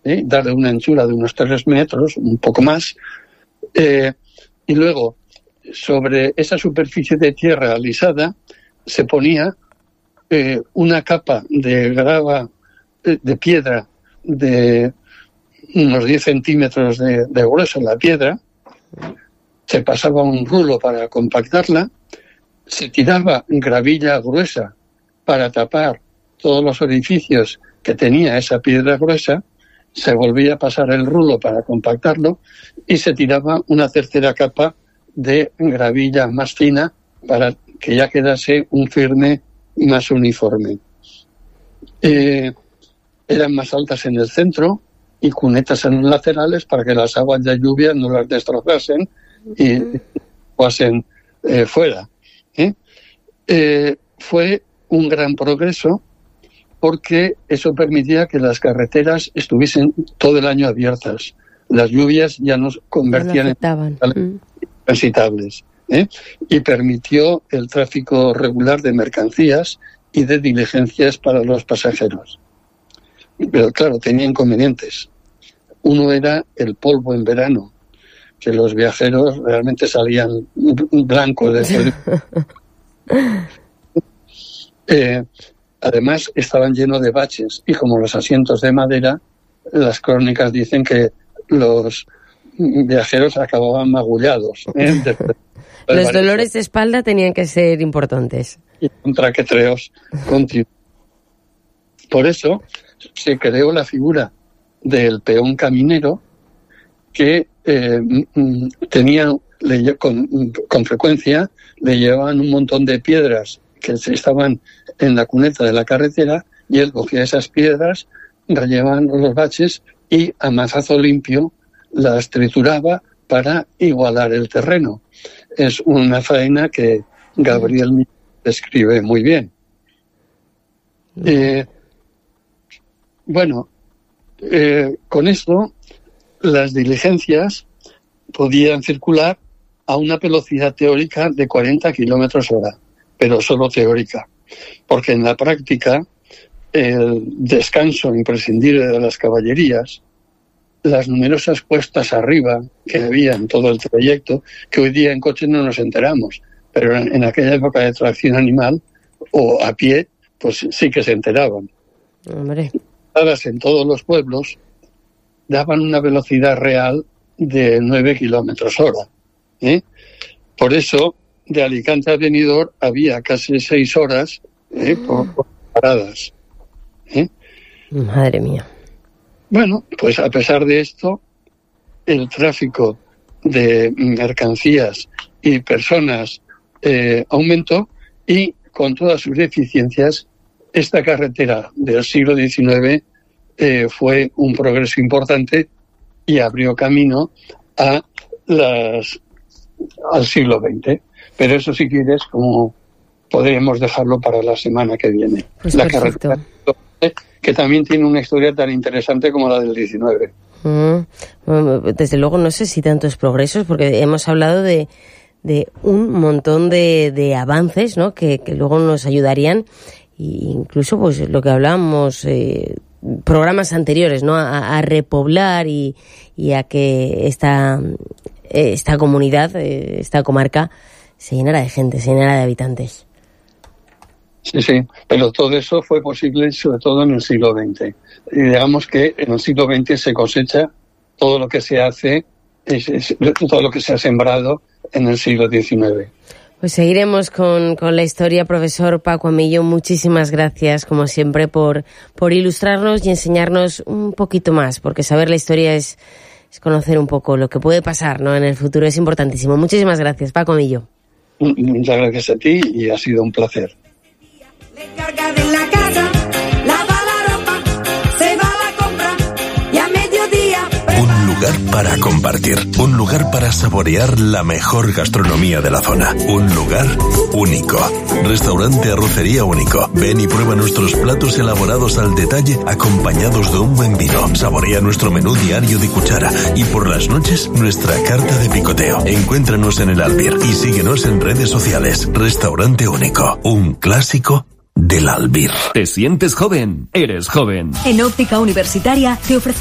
darle una anchura de unos 3 metros, un poco más, y luego sobre esa superficie de tierra alisada se ponía una capa de grava, de piedra de unos 10 centímetros de grueso, la piedra, se pasaba un rulo para compactarla, se tiraba gravilla gruesa para tapar todos los orificios que tenía esa piedra gruesa, se volvía a pasar el rulo para compactarlo y se tiraba una tercera capa de gravilla más fina para que ya quedase un firme más uniforme. Eran más altas en el centro y cunetas en los laterales para que las aguas de lluvia no las destrozasen y pasen fuera. Fue un gran progreso porque eso permitía que las carreteras estuviesen todo el año abiertas. Las lluvias ya nos convertían en transitables, y permitió el tráfico regular de mercancías y de diligencias para los pasajeros. Pero claro, tenía inconvenientes. Uno era el polvo en verano, que los viajeros realmente salían blancos de además estaban llenos de baches y como los asientos de madera, las crónicas dicen que los viajeros acababan magullados. Los dolores de espalda tenían que ser importantes. Y con traqueteos continuos. Por eso se creó la figura del peón caminero que tenía con frecuencia, le llevaban un montón de piedras que estaban en la cuneta de la carretera y él cogía esas piedras, rellevaban los baches y a mazazo limpio las trituraba para igualar el terreno. Es una faena que Gabriel describe muy bien. Con esto las diligencias podían circular a una velocidad teórica de 40 kilómetros hora, pero solo teórica, porque en la práctica el descanso imprescindible de las caballerías, las numerosas cuestas arriba que había en todo el trayecto, que hoy día en coche no nos enteramos, pero en aquella época de tracción animal o a pie, pues sí que se enteraban. Hombre. En todos los pueblos daban una velocidad real de 9 kilómetros hora. Por eso, de Alicante a Benidorm había casi 6 horas por paradas. Madre mía. Bueno, pues a pesar de esto, el tráfico de mercancías y personas aumentó y con todas sus deficiencias, esta carretera del siglo XIX fue un progreso importante y abrió camino al siglo XX. Pero eso, si quieres, como podríamos dejarlo para la semana que viene. Pues la perfecto. Carretera, que también tiene una historia tan interesante como la del XIX. Desde luego, no sé si tantos progresos, porque hemos hablado de un montón de avances, ¿no? que luego nos ayudarían, e incluso pues lo que hablábamos programas anteriores, ¿no? A repoblar y a que esta comunidad, esta comarca, se llenara de gente, se llenara de habitantes. Sí, pero todo eso fue posible sobre todo en el siglo XX. Y digamos que en el siglo XX se cosecha todo lo que se hace, todo lo que se ha sembrado en el siglo XIX. Pues seguiremos con la historia, profesor Paco Amillo. Muchísimas gracias, como siempre, por ilustrarnos y enseñarnos un poquito más, porque saber la historia es conocer un poco lo que puede pasar, ¿no? En el futuro. Es importantísimo. Muchísimas gracias, Paco Amillo. Muchas gracias a ti y ha sido un placer. Le cargan en la casa, lava la ropa, se va a la compra y a mediodía... Un lugar para compartir, un lugar para saborear la mejor gastronomía de la zona, un lugar único. Restaurante Arrocería Único. Ven y prueba nuestros platos elaborados al detalle acompañados de un buen vino. Saborea nuestro menú diario de cuchara y por las noches nuestra carta de picoteo. Encuéntranos en el Albir y síguenos en redes sociales. Restaurante Único, un clásico del Albir. ¿Te sientes joven? Eres joven. En Óptica Universitaria te ofrecemos